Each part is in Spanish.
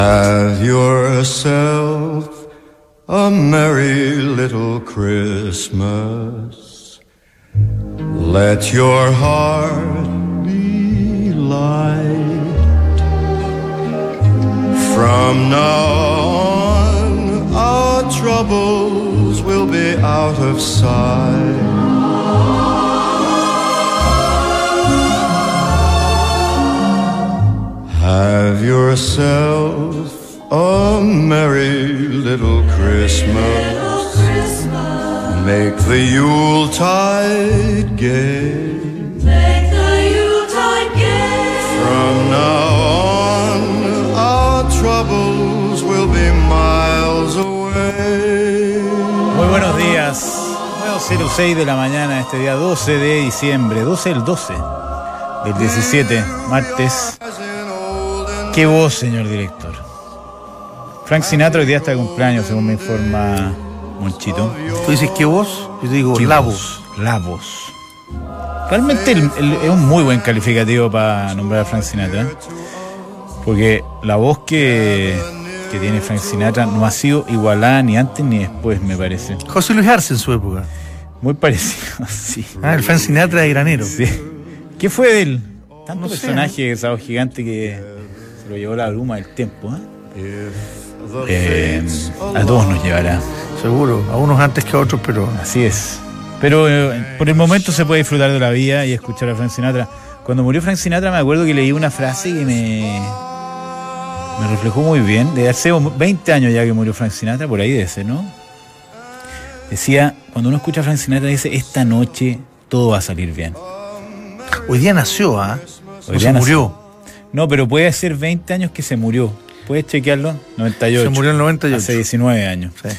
Have yourself a merry little Christmas. Let your heart be light. From now on, our troubles will be out of sight. Have yourself a merry little Christmas. Make the Yuletide gay. Make the Yuletide gay. From now on, our troubles will be miles away. Muy buenos días. 9:06 de la mañana, este día 12 de diciembre. 12 del 12 del 17, martes. Qué voz, señor director. Frank Sinatra hoy día está de cumpleaños, según me informa Monchito. ¿Tú dices qué voz? Yo te digo la voz. La voz. Realmente es un muy buen calificativo para nombrar a Frank Sinatra, porque la voz que tiene Frank Sinatra no ha sido igualada ni antes ni después, me parece. José Luis Arce en su época. Muy parecido, sí. El Frank Sinatra de granero. Sí. ¿Qué fue de él? Tanto No sé, personaje, esa voz gigante que se lo llevó la bruma del tiempo, a todos nos llevará. Seguro, a unos antes que a otros, pero... Así es. Pero por el momento se puede disfrutar de la vida y escuchar a Frank Sinatra. Cuando murió Frank Sinatra me acuerdo que leí una frase que me reflejó muy bien. De hace 20 años ya que murió Frank Sinatra, por ahí de ese, ¿no? Decía, cuando uno escucha a Frank Sinatra dice, esta noche todo va a salir bien. Hoy día nació, Hoy no día se murió. nació. No, pero puede ser 20 años que se murió. ¿Puedes chequearlo? 98. Se murió en el 98. Hace 19 años. Sí.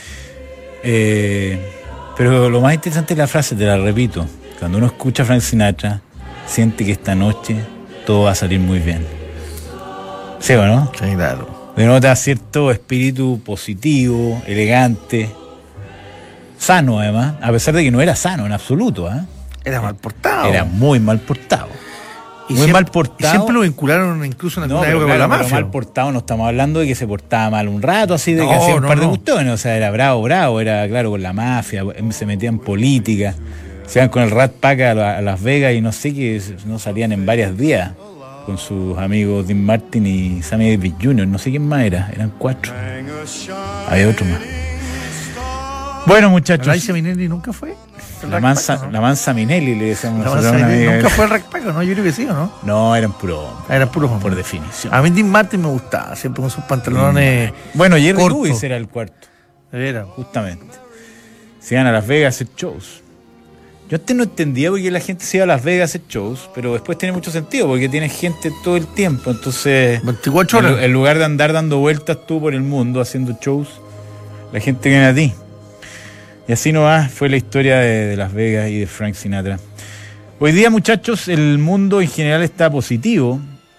Pero lo más interesante es la frase, te la repito. Cuando uno escucha a Frank Sinatra, siente que esta noche todo va a salir muy bien. ¿Sí o no? Sí, claro. Denota cierto espíritu positivo, elegante, sano además, a pesar de que no era sano en absoluto. Era mal portado. Era muy mal portado. Y muy siempre, mal portado. Y siempre lo vincularon incluso en alguna época con la mafia. Mal portado no estamos hablando de que se portaba mal un rato, así de que hacía un par de cuestiones. O sea, era bravo, era claro con la mafia, se metía en política. Se iban con el Rat Pack a Las Vegas y no sé qué, no salían en varios días con sus amigos Dean Martin y Sammy Davis Jr. No sé quién más era, eran 4. Había otro más. Bueno, muchachos. ¿Alicia Minnelli nunca fue? La mansa Minelli le decíamos. Nunca fue el Rat Pack, ¿no? Yo creo que sí, ¿o no? No, eran puros. Eran puros hombres. Por definición. A mí Dean Martin me gustaba, siempre con sus pantalones. Bueno, Jerry Lewis era el cuarto. Era. Justamente. Se iban a Las Vegas a hacer shows. Yo antes no entendía por qué la gente se iba a Las Vegas a hacer shows, pero después tiene mucho sentido, porque tienes gente todo el tiempo. Entonces, 24 horas. En lugar de andar dando vueltas tú por el mundo haciendo shows, la gente viene a ti. Y así nomás fue la historia de Las Vegas y de Frank Sinatra. Hoy día, muchachos, el mundo en general está positivo.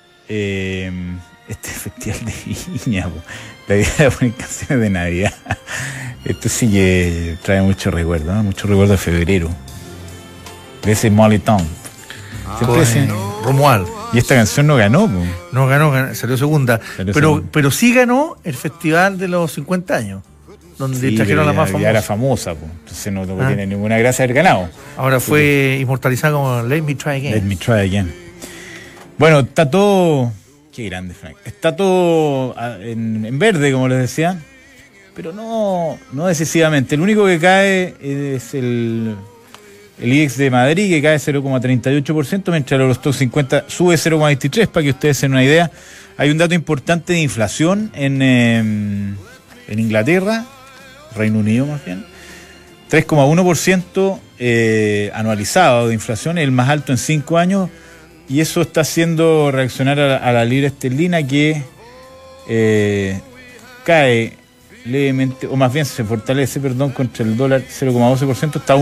Este festival de Viña, la idea de poner canciones de Navidad. Esto sí que trae mucho recuerdo, ¿no? Mucho recuerdo de febrero. De ese Molly Town. Romuald. Y esta canción no ganó. No ganó, salió segunda. Pero sí ganó el festival de los 50 años. Donde trajeron la más famosa. Ya era famosa, entonces no tiene ninguna gracia haber ganado. Ahora fue inmortalizada como Let Me Try Again. Let Me Try Again. Bueno, está todo... Qué grande, Frank. Está todo en verde, como les decía, pero no decisivamente. El único que cae es el IBEX de Madrid, que cae 0,38%, mientras el Eurostoxx 50 sube 0,23%, para que ustedes se den una idea. Hay un dato importante de inflación en Inglaterra, Reino Unido más bien, 3,1% anualizado de inflación, el más alto en 5 años, y eso está haciendo reaccionar a la libra esterlina, que cae levemente, o más bien se fortalece, contra el dólar 0,12%, está a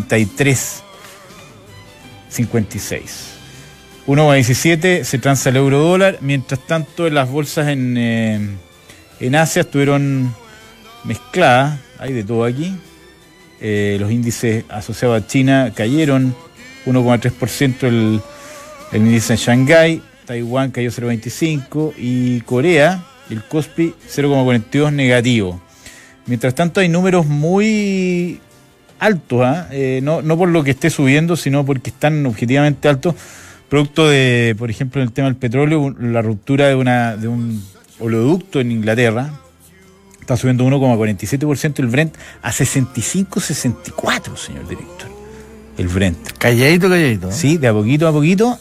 1,3356. 1,17 se transa el euro dólar. Mientras tanto, en las bolsas en Asia estuvieron mezcladas, hay de todo aquí. Los índices asociados a China cayeron 1,3%, el índice en Shanghái. Taiwán cayó 0,25% y Corea y el Kospi 0,42 negativo. Mientras tanto hay números muy altos, no por lo que esté subiendo, sino porque están objetivamente altos, producto de, por ejemplo, en el tema del petróleo, la ruptura de un oleoducto en Inglaterra. Está subiendo 1,47% el Brent a 65,64, señor director. El Brent. Calladito. Sí, de a poquito,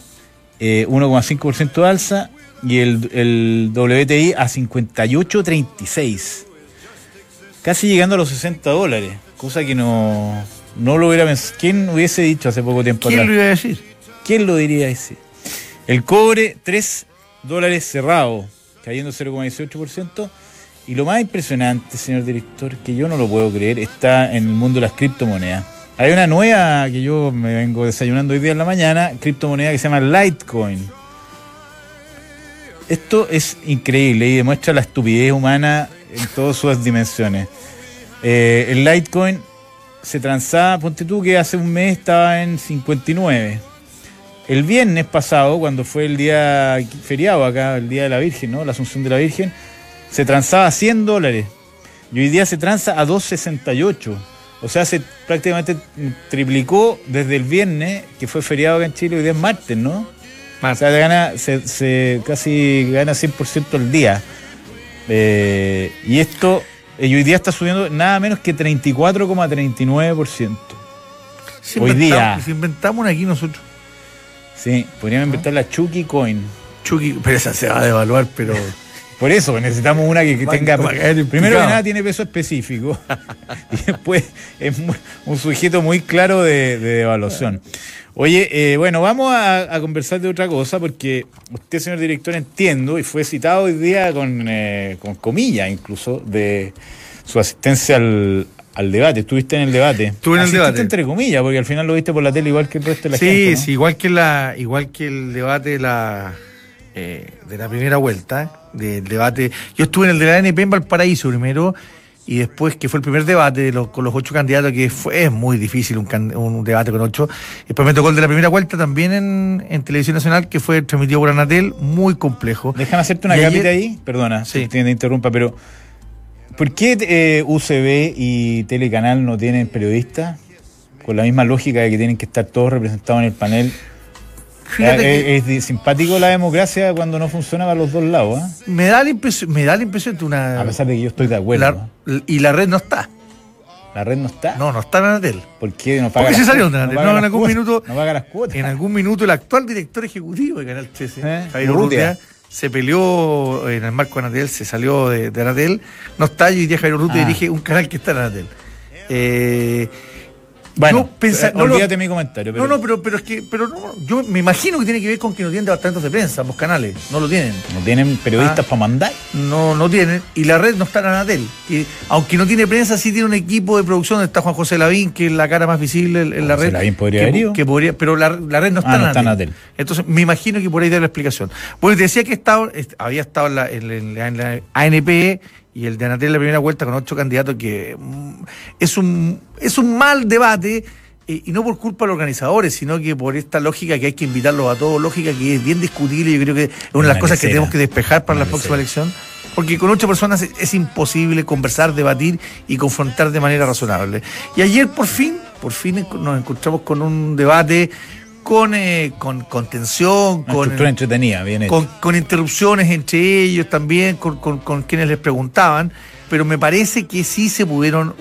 1,5% de alza, y el WTI a 58,36. Casi llegando a los $60, cosa que no lo hubiera pensado. ¿Quién hubiese dicho hace poco tiempo atrás? ¿Quién lo iba a decir? ¿Quién lo diría ese? El cobre, $3 cerrado, cayendo 0,18%. Y lo más impresionante, señor director, que yo no lo puedo creer, está en el mundo de las criptomonedas. Hay una nueva que yo me vengo desayunando hoy día en la mañana, criptomoneda que se llama Litecoin. Esto es increíble y demuestra la estupidez humana en todas sus dimensiones. El Litecoin se transaba, ponte tú que hace un mes estaba en 59. El viernes pasado, cuando fue el día feriado acá, el día de la Virgen, ¿no? La Asunción de la Virgen, se transaba a $100. Y hoy día se transa a 2,68. O sea, se prácticamente triplicó desde el viernes, que fue feriado acá en Chile, hoy día es martes, ¿no? O sea, casi gana 100% al día. Y esto, hoy día está subiendo nada menos que 34,39%. Hoy día. Si inventamos una aquí nosotros. Sí, podríamos inventar la Chucky Coin. Chucky, pero esa se va a devaluar, pero... Por eso necesitamos una que tenga... Primero que nada tiene peso específico y después es un sujeto muy claro de devaluación. Oye, bueno, vamos a conversar de otra cosa, porque usted, señor director, entiendo, y fue citado hoy día con comillas incluso, de su asistencia al debate. ¿Estuviste en el debate? Estuve en el debate. Entre comillas, porque al final lo viste por la tele igual que el resto de la gente, ¿no? Sí, igual que el debate de la primera vuelta, del debate. Yo estuve en el de la ANP en Valparaíso primero, y después, que fue el primer debate con los 8 candidatos, que es muy difícil un debate con 8. Después me tocó el de la primera vuelta también en Televisión Nacional, que fue transmitido por Anatel, muy complejo. Déjame hacerte una cápita ahí, perdona, sí. Si te interrumpa, pero ¿por qué UCB y Telecanal no tienen periodistas? Con la misma lógica de que tienen que estar todos representados en el panel. Es simpático la democracia cuando no funciona para los dos lados, ¿eh? Me da la impresión de una... A pesar de que yo estoy de acuerdo. Y la red no está. ¿La red no está? No está en Anatel. ¿Por qué no paga? Porque se salió de Anatel. No, en algún minuto. No paga las cuotas. En algún minuto el actual director ejecutivo de Canal 13, Javier Urrutia, se peleó en el marco de Anatel, se salió de Anatel. No está, y hoy día Javier Urrutia dirige un canal que está en Anatel. Bueno, olvídate mi comentario. Pero yo me imagino que tiene que ver con que no tienen departamentos de prensa, ambos canales, no lo tienen. ¿No tienen periodistas para mandar? No tienen, y la red no está en Anatel. Aunque no tiene prensa, sí tiene un equipo de producción, donde está Juan José Lavín, que es la cara más visible en la red. Lavín podría haber ido. Pero la red no está en Anatel. Entonces, me imagino que por ahí da la explicación. Bueno, te decía que había estado en la ANP, y el de Anatel en la primera vuelta con 8 candidatos, que es un mal debate, y no por culpa de los organizadores, sino que por esta lógica que hay que invitarlos a todos, lógica que es bien discutible. Yo creo que es una de las cosas que tenemos que despejar para la próxima elección, porque con 8 personas es imposible conversar, debatir y confrontar de manera razonable. Y ayer por fin nos encontramos con un debate con tensión, una estructura entretenida, bien hecha, con interrupciones entre ellos también, con quienes les preguntaban, pero me parece que sí se pudieron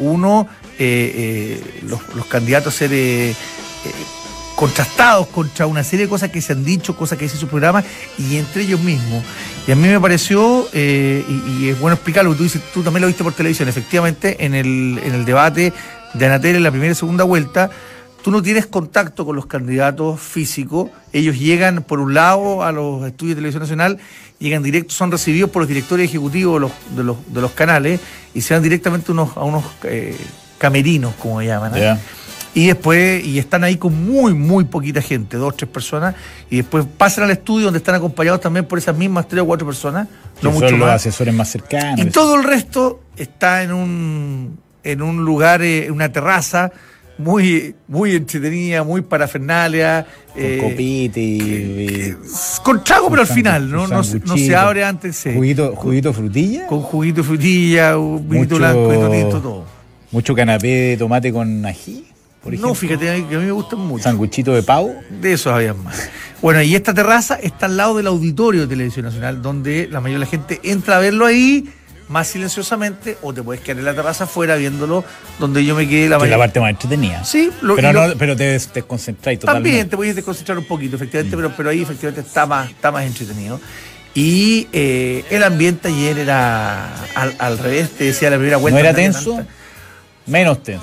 los candidatos ser contrastados contra una serie de cosas que se han dicho, cosas que dicen sus programas, y entre ellos mismos. Y a mí me pareció, y es bueno explicarlo, tú también lo viste por televisión, efectivamente, en el debate de Anatel en la primera y segunda vuelta, tú no tienes contacto con los candidatos físicos. Ellos llegan, por un lado, a los estudios de Televisión Nacional, llegan directos, son recibidos por los directores ejecutivos de los canales, y se van directamente a unos camerinos, como llaman, ¿eh? Yeah. Y después, están ahí con muy, muy poquita gente, 2 o 3 personas, y después pasan al estudio, donde están acompañados también por esas mismas 3 o 4 personas, no mucho son más. Los asesores más cercanos. Y todo el resto está en un lugar, en una terraza, muy, muy entretenida, muy parafernalia. Con copete y con trago, pero al un final, ¿no? No se abre antes. Juguito frutilla. Con juguito de frutilla, un vinito blanco, y tinto, todo. Mucho canapé de tomate con ají, por ejemplo. No, fíjate, que a mí me gustan mucho. Sanguchito de pavo. De esos había más. Bueno, y esta terraza está al lado del auditorio de Televisión Nacional, donde la mayoría de la gente entra a verlo ahí, más silenciosamente, o te puedes quedar en la terraza afuera viéndolo, donde yo me quedé Que es la parte más entretenida. Sí, pero te desconcentráis totalmente. También te puedes desconcentrar un poquito, efectivamente, pero ahí efectivamente está más entretenido. Y el ambiente ayer era al revés, te decía la primera vuelta. ¿No era tenso? Menos tenso.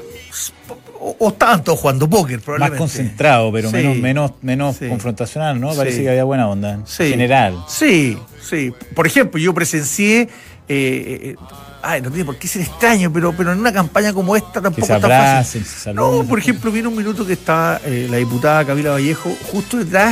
O estaban todos jugando póker, probablemente. Más concentrado, pero Sí. menos Sí. confrontacional, ¿no? Sí. Parece que había buena onda en Sí. general. Sí. Por ejemplo, yo presencié. No tiene por qué ser extraño, pero en una campaña como esta tampoco Que se es tan abracen, fácil. se saluden. No, por ejemplo, viene un minuto que estaba la diputada Camila Vallejo justo detrás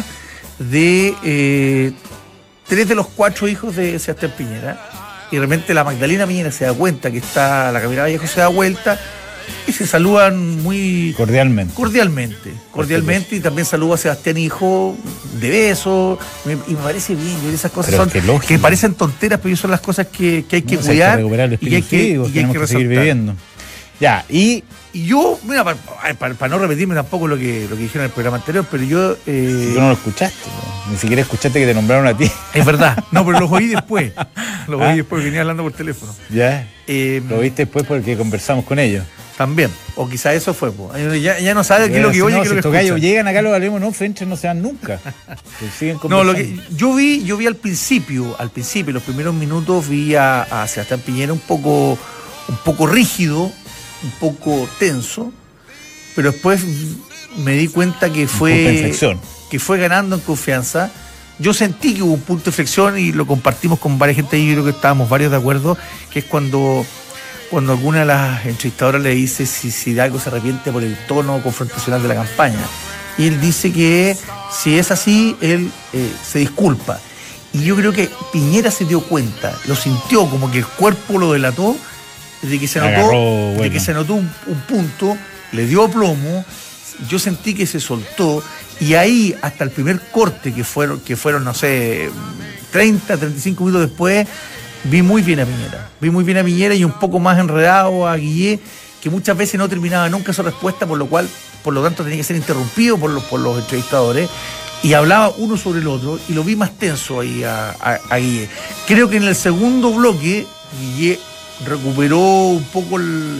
de 3 de los 4 hijos de Sebastián Piñera. Y de repente la Magdalena Piñera se da cuenta que está la Camila Vallejo, se da vuelta y se saludan muy cordialmente, y también saluda a Sebastián Hijo de beso, y me parece bien. Yo esas cosas Pero son es que lógico. que parecen tonteras, pero son las cosas que hay que No, o sea, cuidar, hay que recuperar el y hay espíritu que, cívico, y hay tenemos que que seguir resaltar. viviendo. Ya, y Y yo, mira, para no repetirme tampoco lo que dijeron en el programa anterior, pero yo tú no lo escuchaste, ¿no? Ni siquiera escuchaste que te nombraron a ti. es verdad, no, pero los oí después. Los Ah. oí después, venía hablando por teléfono. Ya, Eh, lo viste después porque conversamos con ellos. También, o quizá eso fue, po. Ya no sabe qué es lo que oye y qué es si lo que estos gallos escucha. llegan acá, los hablemos, no, frentes no se van nunca. Pues siguen No, lo conversando. que yo vi al principio, los primeros minutos vi a Sebastián Piñera un poco rígido, un poco tenso, pero después me di cuenta que punto de inflexión. fue ganando en confianza. Yo sentí que hubo un punto de inflexión y lo compartimos con varias gente ahí, yo creo que estábamos varios de acuerdo, que es cuando alguna de las entrevistadoras le dice si de algo se arrepiente por el tono confrontacional de la campaña. Y él dice que si es así, él se disculpa. Y yo creo que Piñera se dio cuenta, lo sintió, como que el cuerpo lo delató, de que se notó un punto, le dio plomo, yo sentí que se soltó, y ahí hasta el primer corte que fueron no sé, 30, 35 minutos después, vi muy bien a Piñera y un poco más enredado a Guillé, que muchas veces no terminaba nunca su respuesta, por lo tanto tenía que ser interrumpido por los entrevistadores, y hablaba uno sobre el otro, y lo vi más tenso ahí a Guillé. Creo que en el segundo bloque Guillé recuperó un poco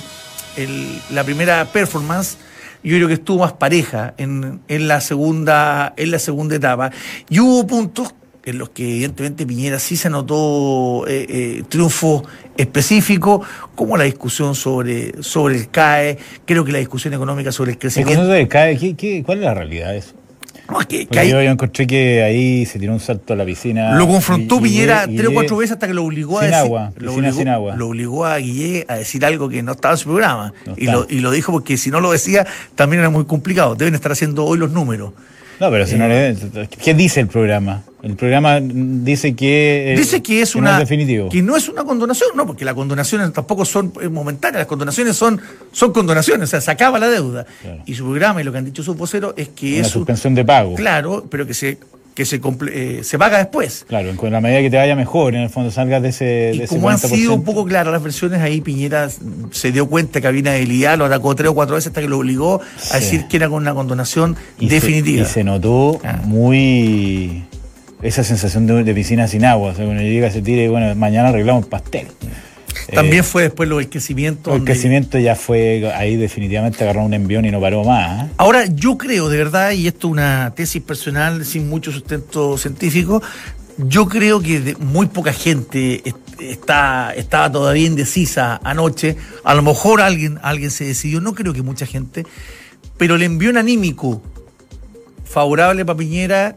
la primera performance. Yo creo que estuvo más pareja en la segunda etapa, y hubo puntos en los que evidentemente Piñera sí se anotó triunfo específico, como la discusión sobre el CAE, creo que la discusión económica sobre el crecimiento. ¿Cuál es la realidad de eso? No, es que Porque ahí yo encontré que ahí se tiró un salto a la piscina. lo confrontó Piñera y 3 o 4 veces hasta que lo obligó a sin decir. agua, piscina sin agua. Lo obligó a Guillé a decir algo que no estaba en su programa. No y está. lo dijo porque si no lo decía también era muy complicado. Deben estar haciendo hoy los números. No, pero si no le... ¿Qué dice el programa? El programa dice que... Dice que es no una. es definitivo. Que no es una condonación, no, porque las condonaciones tampoco son momentáneas, las condonaciones son condonaciones, o sea, se acaba la deuda. Claro. Y su programa, y lo que han dicho sus voceros, es que Una es suspensión de pago. claro, pero que se paga después. Claro, con la medida que te vaya mejor, en el fondo salgas de ese Y de ese como han 40%. sido un poco claras las versiones, ahí Piñera se dio cuenta que había una debilidad, lo atacó 3 o 4 veces hasta que lo obligó a Sí. decir que era con una condonación Y definitiva. Se notó Ah. muy esa sensación de piscina sin agua. O sea, cuando llega, se tira y bueno, mañana arreglamos el pastel. También fue después lo del crecimiento. El donde- crecimiento ya fue, ahí definitivamente agarró un envión y no paró más. ¿eh? Ahora, yo creo, de verdad, y esto es una tesis personal sin mucho sustento científico, yo creo que muy poca gente estaba todavía indecisa anoche. A lo mejor alguien se decidió, no creo que mucha gente, pero el envión anímico favorable para Piñera,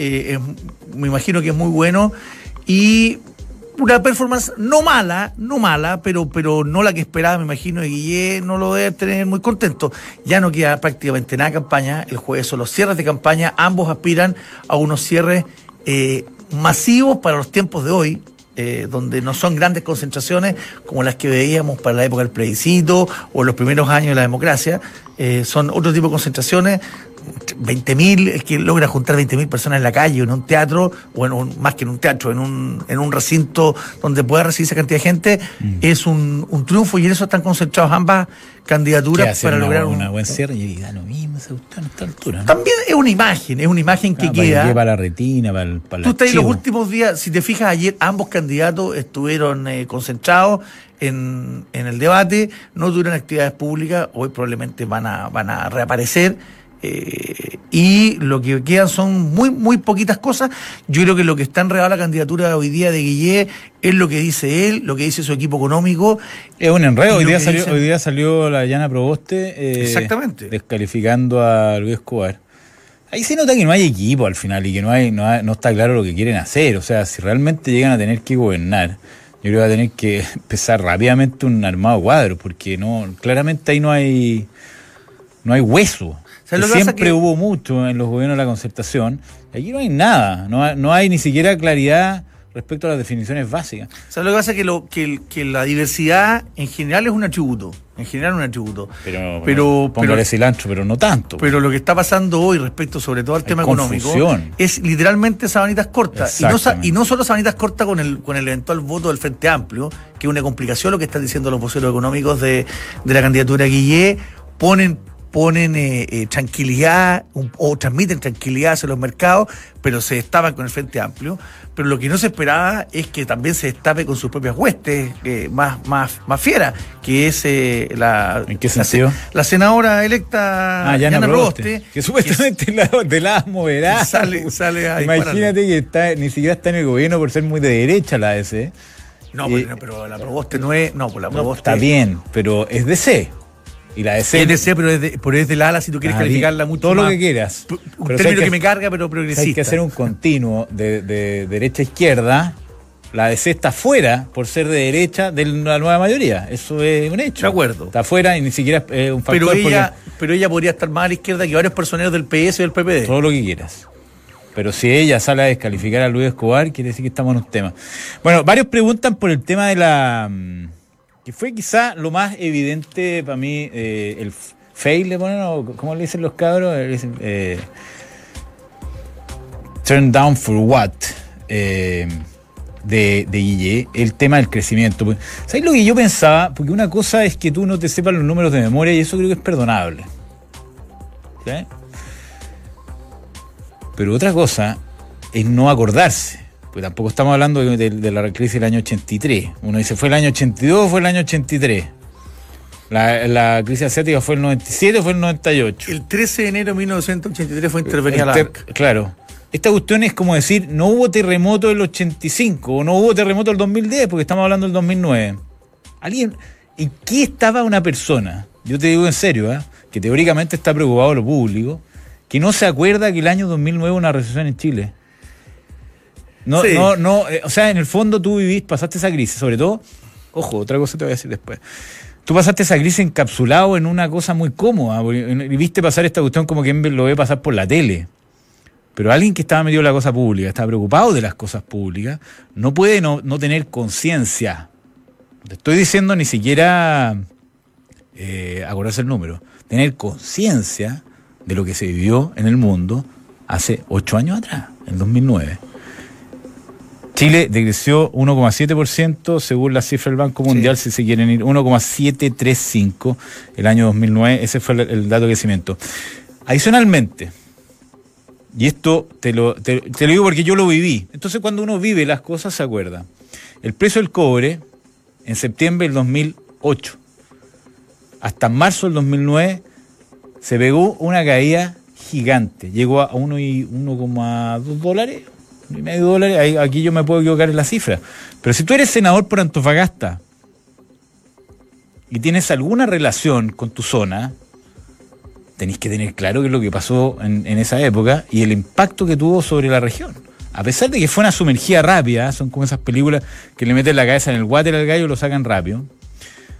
me imagino que es muy bueno, y una performance no mala, pero no la que esperaba, me imagino, y Guillé no lo debe tener muy contento. Ya no queda prácticamente nada de campaña, el jueves son los cierres de campaña, ambos aspiran a unos cierres masivos para los tiempos de hoy, donde no son grandes concentraciones como las que veíamos para la época del plebiscito o los primeros años de la democracia. Son otro tipo de concentraciones. 20.000, el que logra juntar 20.000 personas en la calle o en un teatro, o más que en un teatro, en un recinto donde pueda recibir esa cantidad de gente, es un triunfo, y en eso están concentrados ambas candidaturas para lograr una buen cierre. Y da lo mismo esa cuestión a esta altura, ¿no? También es una imagen que queda. Para la retina, para Tú estás ahí los últimos días, si te fijas, ayer ambos candidatos estuvieron concentrados en el debate, no tuvieron actividades públicas, hoy probablemente van a reaparecer. Y lo que quedan son muy poquitas cosas. Yo creo que lo que está enredado la candidatura hoy día de Guillé es lo que dice él, lo que dice su equipo económico. Es un enredo. Hoy día salió la Yana Proboste exactamente, descalificando a Luis Escobar. Ahí se nota que no hay equipo al final y que no está claro lo que quieren hacer. O sea, si realmente llegan a tener que gobernar, yo creo que va a tener que empezar rápidamente un armado cuadro, porque claramente ahí no hay hueso. Siempre hubo mucho en los gobiernos de la concertación. Aquí no hay nada, no hay ni siquiera claridad respecto a las definiciones básicas. O sea, lo que pasa es que la diversidad en general es un atributo. Pero póngale cilantro, pero no tanto. Pero lo que está pasando hoy respecto sobre todo al tema económico es literalmente sabanitas cortas. Y no solo sabanitas cortas con el eventual voto del Frente Amplio, que es una complicación lo que están diciendo los voceros económicos de la candidatura Guillé. Ponen tranquilidad o transmiten tranquilidad hacia los mercados, pero se destapan con el Frente Amplio. Pero lo que no se esperaba es que también se destape con sus propias huestes más fieras, que es ¿En qué sentido? La senadora electa Yana Proboste, que supuestamente de la moverá. Sale a Imagínate que ni siquiera está en el gobierno por ser muy de derecha la DC. No, pero la Proboste no es. No, pues la Proboste. Está bien, pero es DC. Y la DC. Es DC, pero es del ala, si tú quieres calificarla mucho todo más. Lo que quieras. Un término que me carga, pero progresista. Hay que hacer un continuo de derecha a izquierda. La DC está fuera, por ser de derecha, de la nueva mayoría. Eso es un hecho. De acuerdo. Está fuera y ni siquiera es un factor. Pero ella podría estar más a la izquierda que varios personeros del PS y del PPD. Todo lo que quieras. Pero si ella sale a descalificar a Luis Escobar, quiere decir que estamos en un tema. Bueno, varios preguntan por el tema de la... que fue quizá lo más evidente para mí, el fail, le ponen, o ¿cómo le dicen los cabros? Turn down for what, de Guillé, el tema del crecimiento. ¿Sabes lo que yo pensaba? Porque una cosa es que tú no te sepas los números de memoria, y eso creo que es perdonable. ¿Sí? Pero otra cosa es no acordarse. Pues tampoco estamos hablando de la crisis del año 83. Uno dice, ¿fue el año 82 o fue el año 83? La crisis asiática fue el 97 o fue el 98. El 13 de enero de 1983 fue intervenida la ANC. Claro. Esta cuestión es como decir, no hubo terremoto del 85 o no hubo terremoto del 2010, porque estamos hablando del 2009. ¿En qué estaba una persona? Yo te digo en serio, que teóricamente está preocupado de lo público, que no se acuerda que el año 2009 hubo una recesión en Chile. No, o sea, en el fondo tú pasaste esa crisis, sobre todo, ojo, otra cosa te voy a decir después. Tú pasaste esa crisis encapsulado en una cosa muy cómoda, y viste pasar esta cuestión como quien lo ve pasar por la tele. Pero alguien que estaba metido en la cosa pública, estaba preocupado de las cosas públicas, no puede no tener conciencia. Te estoy diciendo ni siquiera acordarse el número, tener conciencia de lo que se vivió en el mundo hace 8 años atrás, en 2009. Chile decreció 1,7% según la cifra del Banco Mundial, si se quieren ir, 1,735 el año 2009, ese fue el dato de crecimiento. Adicionalmente, y esto te lo digo porque yo lo viví, entonces cuando uno vive las cosas se acuerda. El precio del cobre en septiembre del 2008 hasta marzo del 2009 se pegó una caída gigante, llegó a $1,2, $1,5. Aquí yo me puedo equivocar en la cifra, pero si tú eres senador por Antofagasta y tienes alguna relación con tu zona, tenés que tener claro qué es lo que pasó en esa época y el impacto que tuvo sobre la región. A pesar de que fue una sumergida rápida, son como esas películas que le meten la cabeza en el water al gallo y lo sacan rápido,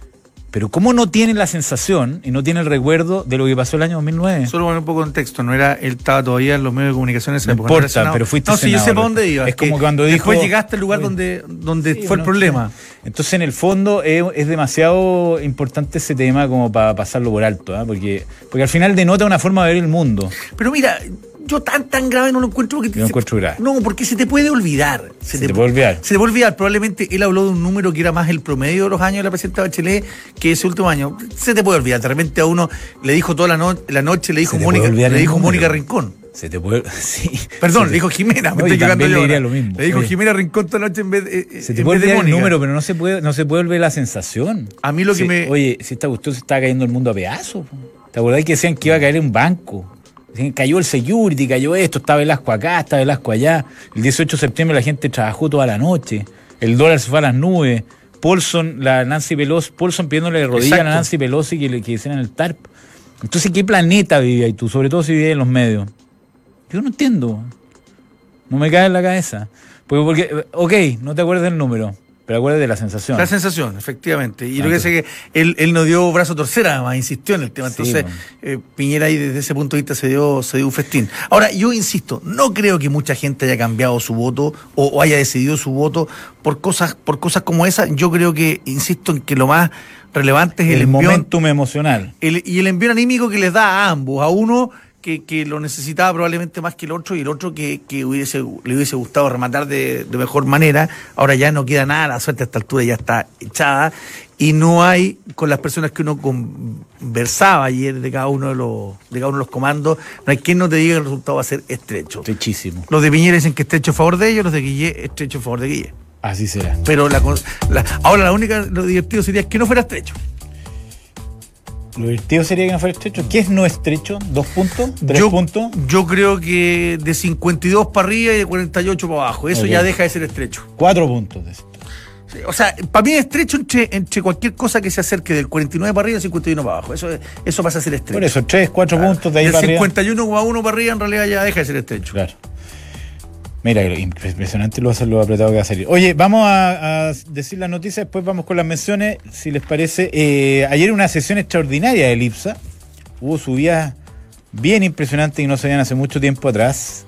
Pero ¿cómo no tiene la sensación y no tiene el recuerdo de lo que pasó el año 2009? Solo poner un poco de contexto, no era, él estaba todavía en los medios de comunicación en esa No época, importa, era senador. pero fuiste No, sí, yo sé senador. para dónde iba. Es como cuando dijo... Después llegaste al lugar Oye, donde sí, fue el no, problema. sí. Entonces, en el fondo, es demasiado importante ese tema como para pasarlo por alto, ¿ah? Porque al final denota una forma de ver el mundo. Pero mira, yo tan grave no lo encuentro porque Yo lo encuentro grave. No, porque se te puede olvidar. Se te puede olvidar. Se te puede olvidar. Probablemente él habló de un número que era más el promedio de los años de la presidenta Bachelet que ese último año. Se te puede olvidar. De repente a uno le dijo toda la noche, le dijo Se te puede olvidar el Mónica número. Rincón. Se te puede... Sí. Perdón, Se le dijo Jimena. Me No, estoy y también equivocando le yo diría ahora. lo mismo. Le dijo Oye, Jimena Rincón toda la noche en vez de Se te puede en vez de olvidar el Mónica. número, pero no se puede olvidar la sensación. A mí lo que me... Oye, si esta cuestión se estaba cayendo el mundo a pedazos. ¿Te acordás que decían que iba a caer un banco? Decían, cayó el security, cayó esto, está Velasco acá, está Velasco allá. El 18 de septiembre la gente trabajó toda la noche. El dólar se fue a las nubes. Paulson pidiéndole de rodillas a Exacto. la Nancy Pelosi que hicieran el TARP. Entonces, ¿qué planeta vivías tú? Sobre todo si vivías en los medios. Yo no entiendo. No me cae en la cabeza. Porque, ok, no te acuerdas del número, pero acuerdas de la sensación. La sensación, efectivamente. Y lo que sé que él no dio brazo a torcer, además, insistió en el tema. Sí, Entonces, Piñera ahí desde ese punto de vista se dio un festín. Ahora, yo insisto, no creo que mucha gente haya cambiado su voto o haya decidido su voto por cosas como esas. Yo creo que, insisto, en que lo más relevante es el envión, momentum emocional. y el envío anímico que les da a ambos, a uno que lo necesitaba probablemente más que el otro y el otro que le hubiese gustado rematar de mejor manera. Ahora ya no queda nada, la suerte a esta altura ya está echada y no hay, con las personas que uno conversaba ayer de cada uno de los comandos, no hay quien no te diga que el resultado va a ser estrecho. Estrechísimo. Los de Piñera dicen que estrecho a favor de ellos, los de Guille estrecho a favor de Guille. Así será. Pero ahora lo divertido sería que no fuera estrecho. Lo divertido sería que no fuera estrecho. ¿Qué es no estrecho? ¿2 puntos? ¿3 puntos? Yo creo que de 52 para arriba y de 48 para abajo. Eso Ok. ya deja de ser estrecho. 4 puntos de esto. O sea, para mí es estrecho entre cualquier cosa que se acerque del 49 para arriba y del 51 para abajo. Eso pasa a ser estrecho. Por eso, 3, 4 puntos de ahí Del para arriba. 51,1 para arriba en realidad ya deja de ser estrecho. Claro. Mira, impresionante lo apretado que va a salir. Oye, vamos a decir las noticias, después vamos con las menciones, si les parece. Ayer una sesión extraordinaria de IPSA. Hubo subidas bien impresionantes y no se veían hace mucho tiempo atrás.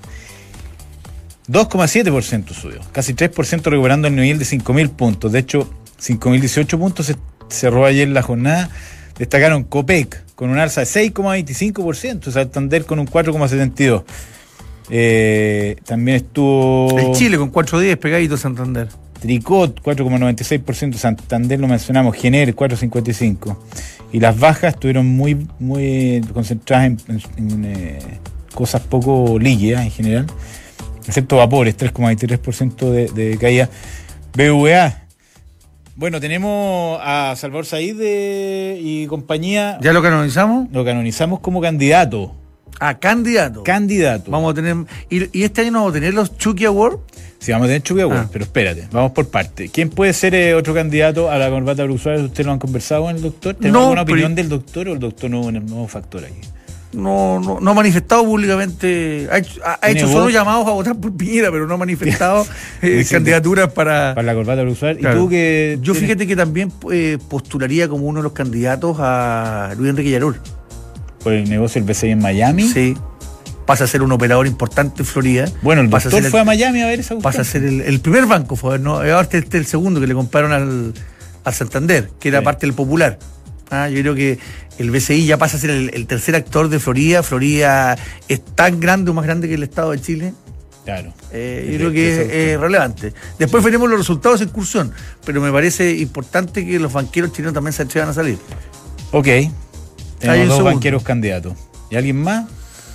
2,7% subió, casi 3% recuperando el nivel de 5.000 puntos. De hecho, 5.018 puntos se cerró ayer la jornada. Destacaron Copec con un alza de 6,25%, Santander con un 4,72%. También estuvo El Chile con 4.10 pegadito a Santander. Tricot 4,96%, Santander lo mencionamos, Gener 4,55%. Y las bajas estuvieron muy concentradas en cosas poco líquidas en general, excepto vapores, 3,23% de caída. BVA. Bueno, tenemos a Salvador Said y compañía. ¿Ya lo canonizamos? Lo canonizamos como candidato. Candidato. Vamos a tener. ¿Y este año no vamos a tener los Chucky Awards? Sí, vamos a tener Chucky Award, pero espérate, vamos por parte. ¿Quién puede ser otro candidato a la corbata brusual? ¿Ustedes lo han conversado con el doctor? ¿Tenemos alguna opinión del doctor o el doctor no es un nuevo factor aquí? No ha manifestado públicamente, ha hecho solo llamados a votar por Piñera, pero no ha manifestado candidaturas para la corbata brusual. Claro. ¿Y tú que Yo fíjate que también postularía como uno de los candidatos a Luis Enrique Yarur. Por el negocio del BCI en Miami. Sí. Pasa a ser un operador importante en Florida. Bueno, el doctor fue a Miami a ver esa cuestión. Pasa a ser el primer banco, fue, ¿no? Ahora este el segundo que le compraron al Santander, que era parte del Popular. Yo creo que el BCI ya pasa a ser el tercer actor de Florida. Florida es tan grande o más grande que el Estado de Chile. Claro. Yo creo que es relevante. Después veremos los resultados de esa incursión, pero me parece importante que los banqueros chilenos también se atrevan a salir. Ok. Tenemos 2 banqueros candidatos. ¿Y alguien más?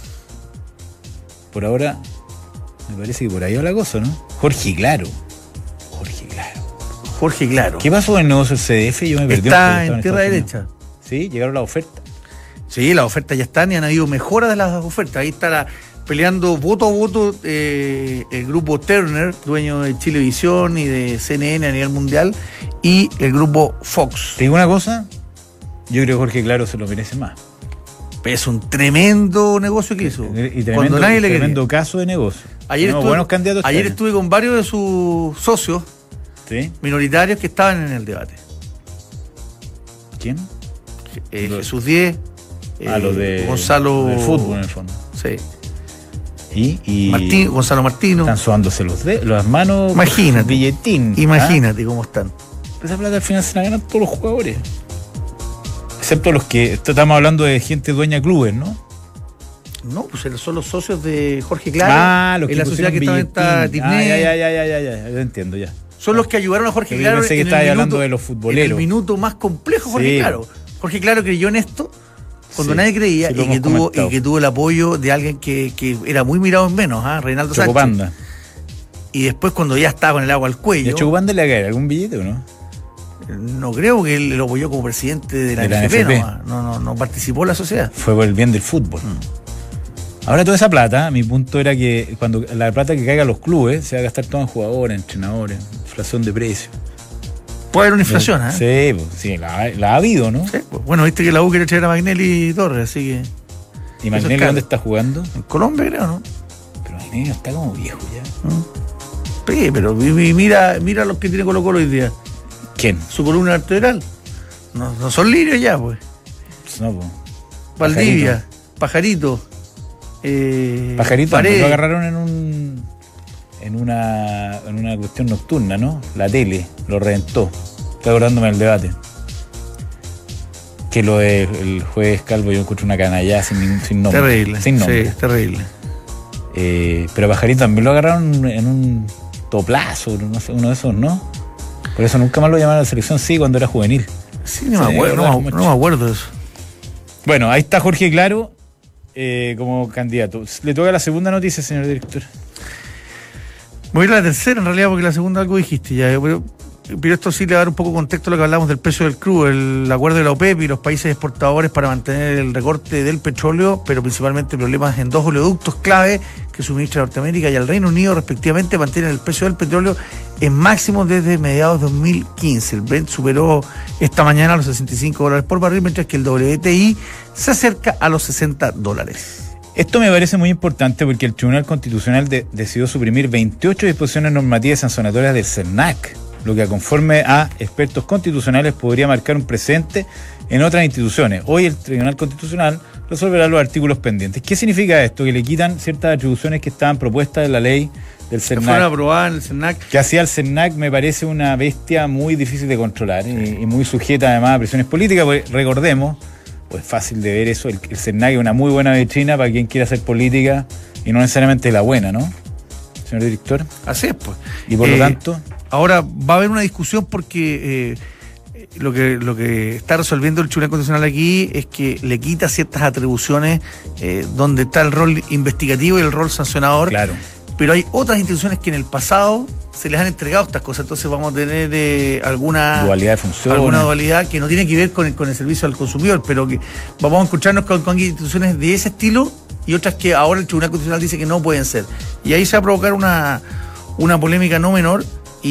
Por ahora, me parece que por ahí va la cosa, ¿no? Jorge Claro. ¿Qué pasó con el negocio del CDF? Yo me perdí. Está en tierra derecha. Sí, llegaron las ofertas. Sí, las ofertas ya están y han habido mejoras de las ofertas. Ahí está peleando voto a voto el grupo Turner, dueño de Chilevisión y de CNN a nivel mundial, y el grupo Fox. ¿Te digo una cosa? Yo creo que Jorge Claro se lo merece más. Es un tremendo negocio que hizo. Y cuando nadie le tremendo caso de negocio. Ayer buenos candidatos. Ayer estuve con varios de sus socios ¿sí? minoritarios que estaban en el debate. ¿Quién? Jesús Diez, Los de Gonzalo del fútbol en el fondo. Sí. Y Gonzalo Martino. están sobándose las manos. Imagínate. Billetín. Imagínate cómo están. Esa plata al final se la ganan todos los jugadores. Excepto los que estamos hablando de gente dueña de clubes, ¿no? No, pues son los socios de Jorge Claro. Los que en la sociedad que estaba en esta Tipné. Ya, yo entiendo ya. Son los que ayudaron a Jorge Yo Claro. pensé que estabas hablando de los futboleros. En el minuto más complejo, Jorge Sí. Claro. Jorge Claro creyó en esto cuando Sí, nadie creía sí lo y que hemos comentado. tuvo el apoyo de alguien que era muy mirado en menos, Reinaldo Sánchez. Chocopanda. Y después cuando ya estaba con el agua al ¿Y cuello, a Chocopanda le va a caer algún billete o no? no creo que él lo apoyó como presidente de la De la NFP, NFP. no participó en la sociedad. Fue por el bien del fútbol. Ahora toda esa plata, mi punto era que cuando la plata que caiga a los clubes se va a gastar todo en jugadores, entrenadores, inflación de precios. Puede haber una inflación, Sí, pues, sí, la ha habido, ¿no? Sí, pues, bueno, viste que la U quiere traer a Magnelli y Torres, así que ¿Y es Magnelli caro. dónde está jugando? en Colombia creo, ¿no? Pero Magnelli está como viejo ya. Sí, pero mira los que tiene Colo Colo hoy día. ¿Quién? Su columna vertebral. No son lirios ya, pues. No, pues. Valdivia, Pajarito. Pajarito Paredes. lo agarraron en una cuestión nocturna, ¿no? La tele lo reventó. Estoy acordándome del debate. Que lo del juez Calvo yo encuentro una canallada sin nombre. Terrible. Sin nombre. Sí, terrible. Pero Pajarito también lo agarraron en un toplazo, no sé, uno de esos, ¿no? Por eso nunca más lo llamaron a la selección, sí, cuando era juvenil. Sí, no me acuerdo, no me acuerdo de eso. Bueno, ahí está Jorge Claro como candidato. Le toca la segunda noticia, señor director. Voy a ir a la tercera, en realidad, porque la segunda algo dijiste ya. Pero esto sí le va a dar un poco de contexto a lo que hablamos del precio del crudo, el acuerdo de la OPEP y los países exportadores para mantener el recorte del petróleo, pero principalmente problemas en dos oleoductos clave que suministra a Norteamérica y al Reino Unido, respectivamente, mantienen el precio del petróleo en máximo desde mediados de 2015. El Brent superó esta mañana los $65 por barril, mientras que el WTI se acerca a los $60. Esto me parece muy importante porque el Tribunal Constitucional decidió suprimir 28 disposiciones normativas sancionatorias del CERNAC, lo que conforme a expertos constitucionales podría marcar un precedente en otras instituciones. Hoy el Tribunal Constitucional resolverá los artículos pendientes. ¿Qué significa esto? Que le quitan ciertas atribuciones que estaban propuestas en la ley del Que CERNAC. fueron aprobadas en el CERNAC. Que hacía el CERNAC me parece una bestia muy difícil de controlar y muy sujeta además a presiones políticas, porque recordemos, pues es fácil de ver eso, el CERNAC es una muy buena vitrina para quien quiera hacer política y no necesariamente la buena, ¿no? Señor director. Así es, pues. Y por lo tanto... Ahora va a haber una discusión porque lo que está resolviendo el Tribunal Constitucional aquí es que le quita ciertas atribuciones donde está el rol investigativo y el rol sancionador. Claro. Pero hay otras instituciones que en el pasado se les han entregado estas cosas, entonces vamos a tener alguna dualidad de funciones. Alguna dualidad que no tiene que ver con el servicio al consumidor, pero que vamos a encontrarnos con instituciones de ese estilo y otras que ahora el Tribunal Constitucional dice que no pueden ser. Y ahí se va a provocar una polémica no menor.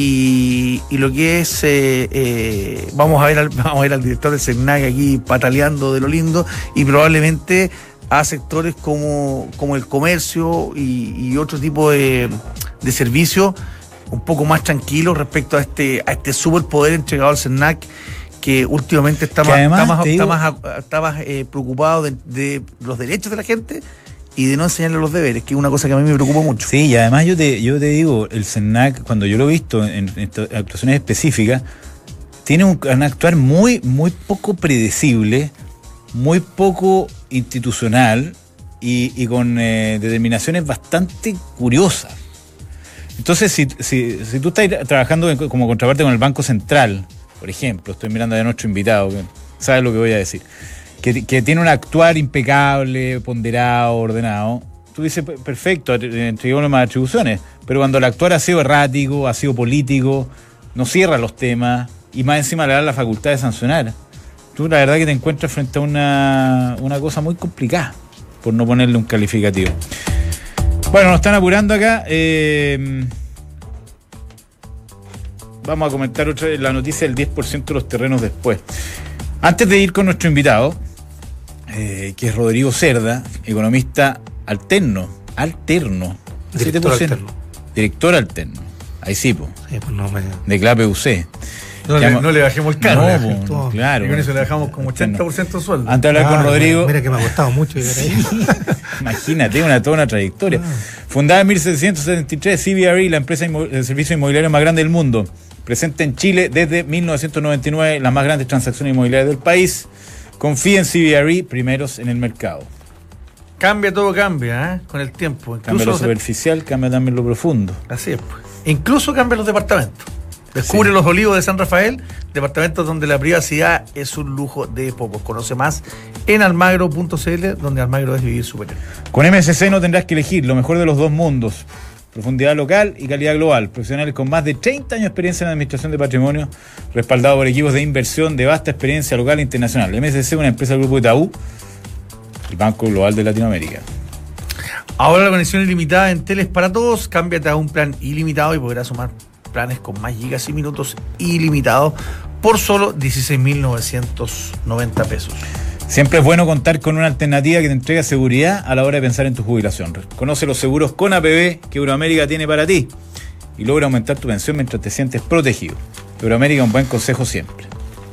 Y lo que es vamos a ver al director del CERNAC aquí pataleando de lo lindo, y probablemente a sectores como el comercio y otro tipo de servicios un poco más tranquilos respecto a este superpoder entregado al CERNAC, que últimamente está más preocupado de los derechos de la gente y de no enseñarle los deberes, que es una cosa que a mí me preocupa mucho. Sí, y además yo te digo, el CERNAC, cuando yo lo he visto en actuaciones específicas, tiene un actuar muy, muy poco predecible, muy poco institucional y con determinaciones bastante curiosas. Entonces, si tú estás trabajando como contraparte con el Banco Central, por ejemplo, estoy mirando a nuestro invitado, que sabe lo que voy a decir, que tiene un actuar impecable, ponderado, ordenado, tú dices, perfecto, entregó más atribuciones, pero cuando el actuar ha sido errático, ha sido político, no cierra los temas y más encima le da la facultad de sancionar, tú la verdad que te encuentras frente a una cosa muy complicada, por no ponerle un calificativo. Bueno, nos están apurando acá. Vamos a comentar la noticia del 10% de los terrenos después. Antes de ir con nuestro invitado, que es Rodrigo Cerda, economista alterno. Director alterno. Director alterno. Ahí sí, po. Sí, pues no me... De CLAPE UC. No le bajemos el carro. No, todo. claro. Y con eso le bajamos como 80% de sueldo. Antes de hablar con Rodrigo. Mira que me ha costado mucho llegar ahí. Imagínate, toda una trayectoria. Fundada en 1773, CBRE, la empresa de servicios inmobiliarios más grande del mundo. Presente en Chile desde 1999, las más grandes transacciones inmobiliarias del país. Confía en CBRE, primeros en el mercado. Cambia todo, cambia, con el tiempo. Incluso Cambia lo superficial, cambia también lo profundo. Así es, pues. Incluso cambia los departamentos. Descubre Los Olivos de San Rafael, departamentos donde la privacidad es un lujo de pocos. Conoce más en almagro.cl, donde Almagro es vivir superior. Con MSC no tendrás que elegir lo mejor de los dos mundos. Profundidad local y calidad global. Profesionales con más de 30 años de experiencia en administración de patrimonio, respaldado por equipos de inversión de vasta experiencia local e internacional. MSC, una empresa del Grupo Itaú, el Banco Global de Latinoamérica. Ahora la conexión ilimitada en Teles para Todos. Cámbiate a un plan ilimitado y podrás sumar planes con más gigas y minutos ilimitados por solo 16.990 pesos. Siempre es bueno contar con una alternativa que te entrega seguridad a la hora de pensar en tu jubilación. Conoce los seguros con APB que Euroamérica tiene para ti y logra aumentar tu pensión mientras te sientes protegido. Euroamérica, un buen consejo siempre.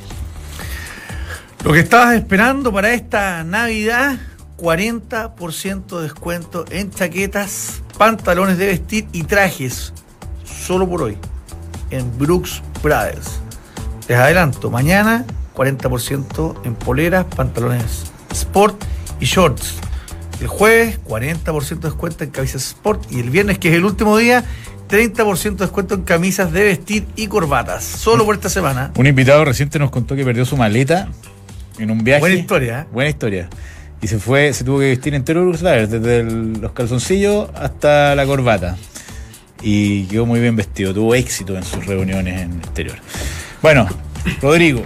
Lo que estabas esperando para esta Navidad, 40% de descuento en chaquetas, pantalones de vestir y trajes, solo por hoy, en Brooks Brothers. Les adelanto, mañana 40% en poleras, pantalones sport y shorts. El jueves 40% de descuento en camisas sport y el viernes, que es el último día, 30% de descuento en camisas de vestir y corbatas, solo por esta semana. Un invitado reciente nos contó que perdió su maleta en un viaje. Buena historia, ¿eh? Buena historia. Y se tuvo que vestir entero Brooks Brothers, desde los calzoncillos hasta la corbata. Y quedó muy bien vestido, tuvo éxito en sus reuniones en el exterior. Bueno, Rodrigo.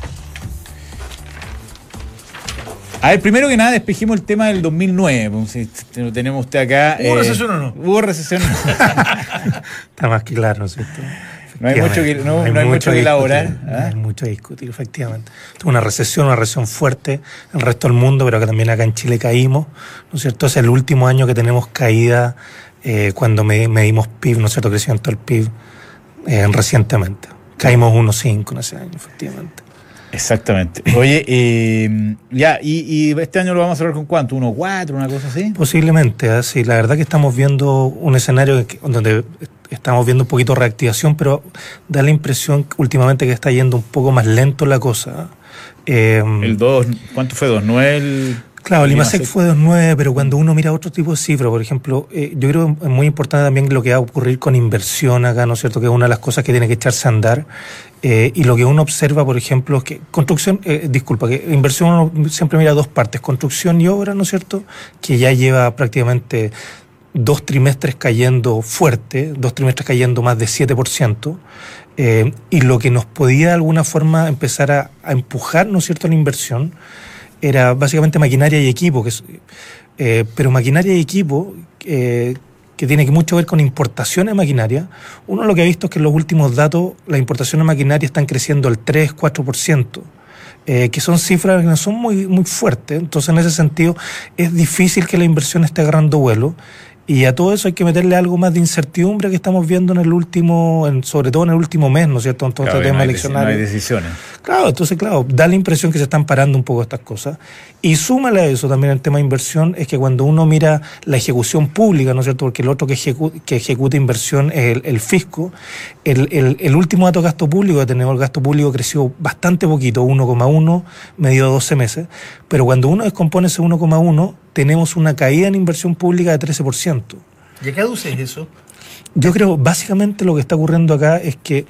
A ver, primero que nada, despejemos el tema del 2009. Pues, si lo tenemos usted acá. ¿Hubo recesión o no? Hubo recesión o no. Está más que claro, ¿no es cierto? No hay mucho que, no hay mucho que elaborar. No hay mucho que discutir, efectivamente. Tuvo una recesión fuerte en el resto del mundo, pero que también acá en Chile caímos, ¿no es cierto? Es el último año que tenemos caída cuando medimos PIB, ¿no es cierto? Crecimiento del PIB recientemente. Caímos 1,5 en ese año, efectivamente. Exactamente. Oye, y este año lo vamos a cerrar con ¿cuánto? ¿1,4? ¿Una cosa así? Posiblemente, sí. La verdad que estamos viendo un escenario donde estamos viendo un poquito de reactivación, pero da la impresión últimamente que está yendo un poco más lento la cosa. El 2, ¿cuánto fue? ¿2,9? Claro, el IMASEC fue 2,9, pero cuando uno mira otro tipo de cifras, por ejemplo, yo creo que es muy importante también lo que va a ocurrir con inversión acá, ¿no es cierto? Que es una de las cosas que tiene que echarse a andar. Y lo que uno observa, por ejemplo, es que construcción, que inversión uno siempre mira dos partes, construcción y obra, ¿no es cierto? Que ya lleva prácticamente 2 trimestres cayendo fuerte, 2 trimestres cayendo más de 7%. Y lo que nos podía de alguna forma empezar a empujar, ¿no es cierto?, la inversión, era básicamente maquinaria y equipo, pero maquinaria y equipo que tiene mucho que ver con importaciones de maquinaria. Uno lo que ha visto es que en los últimos datos las importaciones de maquinaria están creciendo al 3-4%, que son cifras que no son muy, muy fuertes. Entonces, en ese sentido, es difícil que la inversión esté agarrando vuelo. Y a todo eso hay que meterle algo más de incertidumbre que estamos viendo en el último, sobre todo en el último mes, ¿no es cierto? En todo este tema eleccionario. No hay decisiones. Claro, entonces, da la impresión que se están parando un poco estas cosas. Y súmale a eso también el tema de inversión, es que cuando uno mira la ejecución pública, ¿no es cierto? Porque el otro que ejecuta inversión es el fisco. El último dato de gasto público que tenemos, el gasto público creció bastante poquito, 1,1, medido 12 meses. Pero cuando uno descompone ese 1,1, tenemos una caída en inversión pública de 13%. ¿Y a qué aduce eso? Yo creo, básicamente lo que está ocurriendo acá es que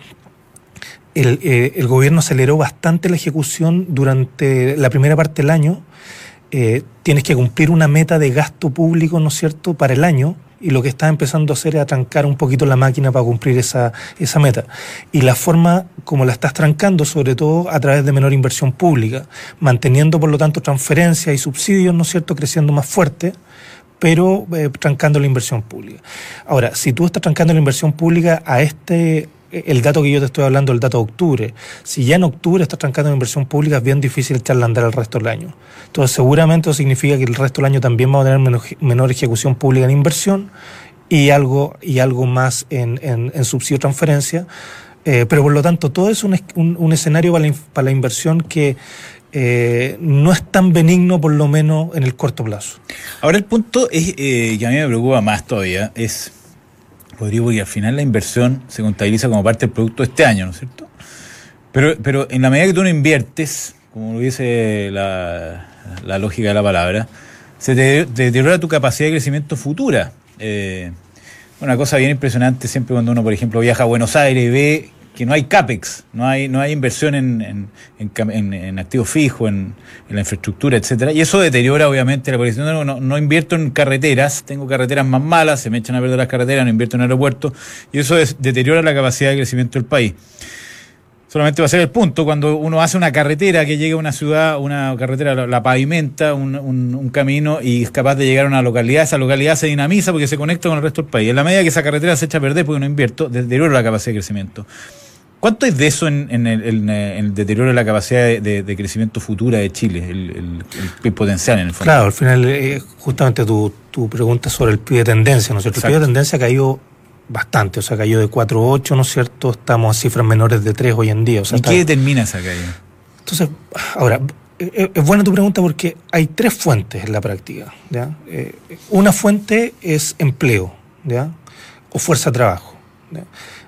el gobierno aceleró bastante la ejecución durante la primera parte del año. Tienes que cumplir una meta de gasto público, ¿no es cierto?, para el año, y lo que está empezando a hacer es atrancar un poquito la máquina para cumplir esa meta. Y la forma como la estás trancando, sobre todo a través de menor inversión pública, manteniendo por lo tanto transferencias y subsidios, ¿no es cierto?, creciendo más fuerte, pero trancando la inversión pública. Ahora, si tú estás trancando la inversión pública el dato que yo te estoy hablando, el dato de octubre, si ya en octubre estás trancando la inversión pública, es bien difícil echarla a andar el resto del año. Entonces, seguramente eso significa que el resto del año también va a tener menor ejecución pública en inversión y algo más en subsidio de transferencia. Pero por lo tanto, todo es un escenario para la inversión que no es tan benigno, por lo menos en el corto plazo. Ahora el punto es que a mí me preocupa más todavía, es, Rodrigo, porque al final la inversión se contabiliza como parte del producto de este año, ¿no es cierto? Pero en la medida que tú no inviertes, como lo dice la lógica de la palabra, se te deteriora tu capacidad de crecimiento futura. Una cosa bien impresionante siempre cuando uno, por ejemplo, viaja a Buenos Aires y ve que no hay CAPEX, no hay inversión en activos fijos, en la infraestructura, etcétera, y eso deteriora obviamente la posición. No invierto en carreteras, tengo carreteras más malas, se me echan a perder las carreteras, no invierto en aeropuertos, y eso deteriora la capacidad de crecimiento del país. Solamente va a ser el punto, cuando uno hace una carretera que llega a una ciudad, una carretera la pavimenta, un camino, y es capaz de llegar a una localidad, esa localidad se dinamiza porque se conecta con el resto del país. En la medida que esa carretera se echa a perder porque no invierto, deteriora la capacidad de crecimiento. ¿Cuánto es de eso en el deterioro de la capacidad de crecimiento futura de Chile, el PIB potencial en el fondo? Claro, al final justamente tu pregunta sobre el PIB de tendencia, ¿no es cierto? Exacto. El PIB de tendencia ha caído bastante, o sea, cayó de 4.8, ¿no es cierto? Estamos a cifras menores de 3 hoy en día. O sea, ¿Y qué determina esa caída? Entonces, ahora, es buena tu pregunta porque hay 3 fuentes en la práctica, ¿ya? Una fuente es empleo, ¿ya? O fuerza de trabajo, ¿ya?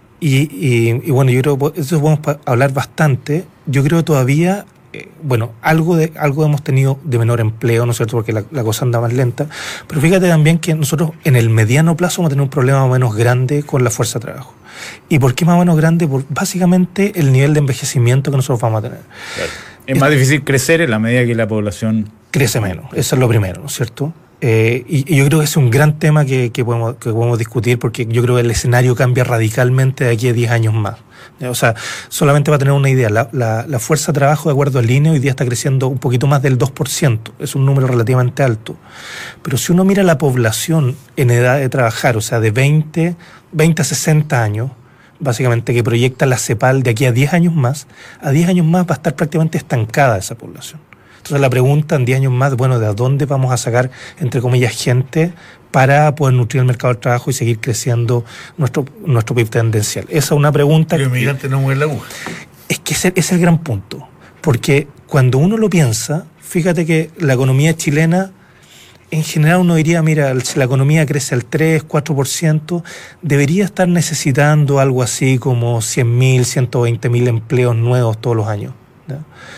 Y bueno, yo creo que eso podemos hablar bastante. Yo creo que todavía, algo hemos tenido de menor empleo, ¿no es cierto? Porque la cosa anda más lenta. Pero fíjate también que nosotros en el mediano plazo vamos a tener un problema más o menos grande con la fuerza de trabajo. ¿Y por qué más o menos grande? Por básicamente el nivel de envejecimiento que nosotros vamos a tener. Claro. Es más difícil crecer en la medida que la población crece menos. Eso es lo primero, ¿no es cierto? Y yo creo que es un gran tema que podemos discutir, porque yo creo que el escenario cambia radicalmente de aquí a 10 años más. O sea, solamente para tener una idea, la fuerza de trabajo, de acuerdo al INE, hoy día está creciendo un poquito más del 2%. Es un número relativamente alto. Pero si uno mira la población en edad de trabajar, o sea, de 20 a 60 años, básicamente que proyecta la CEPAL de aquí a 10 años más, a 10 años más va a estar prácticamente estancada esa población. Entonces la pregunta en 10 años más, bueno, ¿de dónde vamos a sacar, entre comillas, gente para poder nutrir el mercado del trabajo y seguir creciendo nuestro PIB tendencial? Esa es una pregunta. Pero inmigrantes no mueven la aguja. Es que ese es el gran punto. Porque cuando uno lo piensa, fíjate que la economía chilena, en general uno diría, mira, si la economía crece al 3, 4%, debería estar necesitando algo así como 100.000, 120.000 empleos nuevos todos los años, ¿no?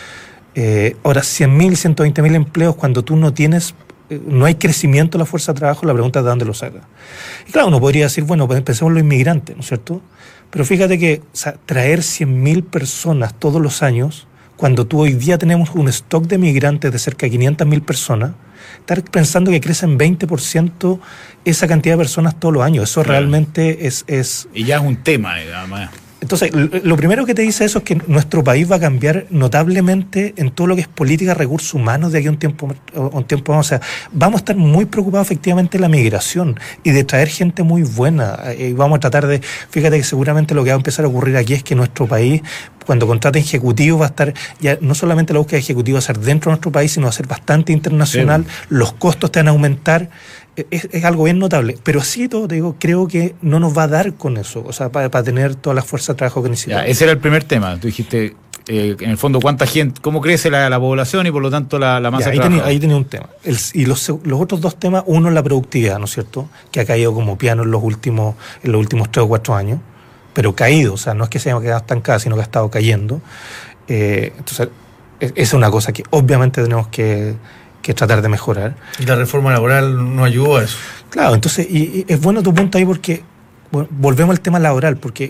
Ahora, 100.000, 120.000 empleos cuando tú no hay crecimiento de la fuerza de trabajo, la pregunta es de dónde lo saca. Y claro, uno podría decir, bueno, pues empecemos los inmigrantes, ¿no es cierto? Pero fíjate que, o sea, traer 100.000 personas todos los años, cuando tú hoy día tenemos un stock de migrantes de cerca de 500.000 personas, estar pensando que crecen 20% esa cantidad de personas todos los años, eso realmente es... Y ya es un tema, además. Entonces, lo primero que te dice eso es que nuestro país va a cambiar notablemente en todo lo que es política de recursos humanos de aquí a un tiempo. O sea, vamos a estar muy preocupados efectivamente de la migración y de traer gente muy buena. Y vamos a tratar de... Fíjate que seguramente lo que va a empezar a ocurrir aquí es que nuestro país, cuando contraten ejecutivos, va a estar ya no solamente la búsqueda de ejecutivos va a ser dentro de nuestro país, sino va a ser bastante internacional. Sí. Los costos te van a aumentar. Es algo bien notable, pero así todo, te digo, creo que no nos va a dar con eso, o sea, para tener toda la fuerza de trabajo que necesitamos. Ya, ese era el primer tema. Tú dijiste, en el fondo, cuánta gente, cómo crece la población y por lo tanto la masa de trabajo. Ahí tenía un tema. Y los otros dos temas, uno, la productividad, ¿no es cierto?, que ha caído como piano en los últimos 3 o 4 años, pero caído, o sea, no es que se haya quedado estancada, sino que ha estado cayendo. Entonces, esa es una cosa que obviamente tenemos que tratar de mejorar. Y la reforma laboral no ayudó a eso. Claro, entonces, y es bueno tu punto ahí porque, bueno, volvemos al tema laboral, porque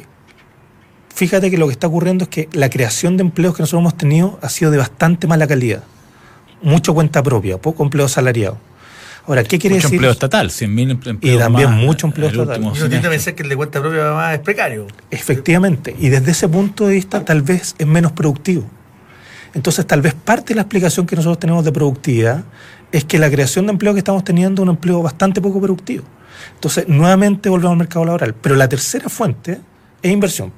fíjate que lo que está ocurriendo es que la creación de empleos que nosotros hemos tenido ha sido de bastante mala calidad. Mucho cuenta propia, poco empleo salariado. Ahora, ¿qué quiere decir? Mucho empleo estatal, 100.000 empleos. Y también más, mucho empleo estatal. Y uno tiende a pensar que el de cuenta propia más es precario. Efectivamente, y desde ese punto de vista tal vez es menos productivo. Entonces, tal vez parte de la explicación que nosotros tenemos de productividad es que la creación de empleo que estamos teniendo es un empleo bastante poco productivo. Entonces, nuevamente volvemos al mercado laboral. Pero la tercera fuente es inversión.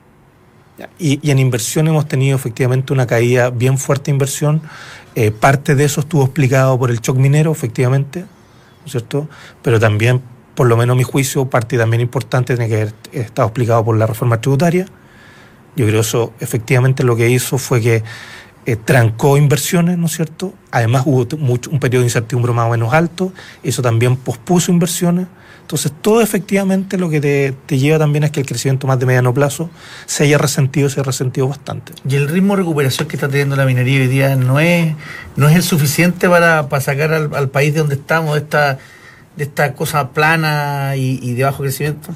Y en inversión hemos tenido efectivamente una caída bien fuerte de inversión. Parte de eso estuvo explicado por el shock minero, efectivamente, ¿no es cierto? Pero también, por lo menos a mi juicio, parte también importante tiene que haber estado explicado por la reforma tributaria, Yo creo que eso efectivamente lo que hizo fue que trancó inversiones, ¿no es cierto? Además hubo un periodo de incertidumbre más o menos alto, eso también pospuso inversiones. Entonces todo efectivamente lo que te lleva también es que el crecimiento más de mediano plazo se haya resentido bastante. Y el ritmo de recuperación que está teniendo la minería hoy día no es el suficiente para sacar al país de donde estamos, de esta cosa plana y de bajo crecimiento.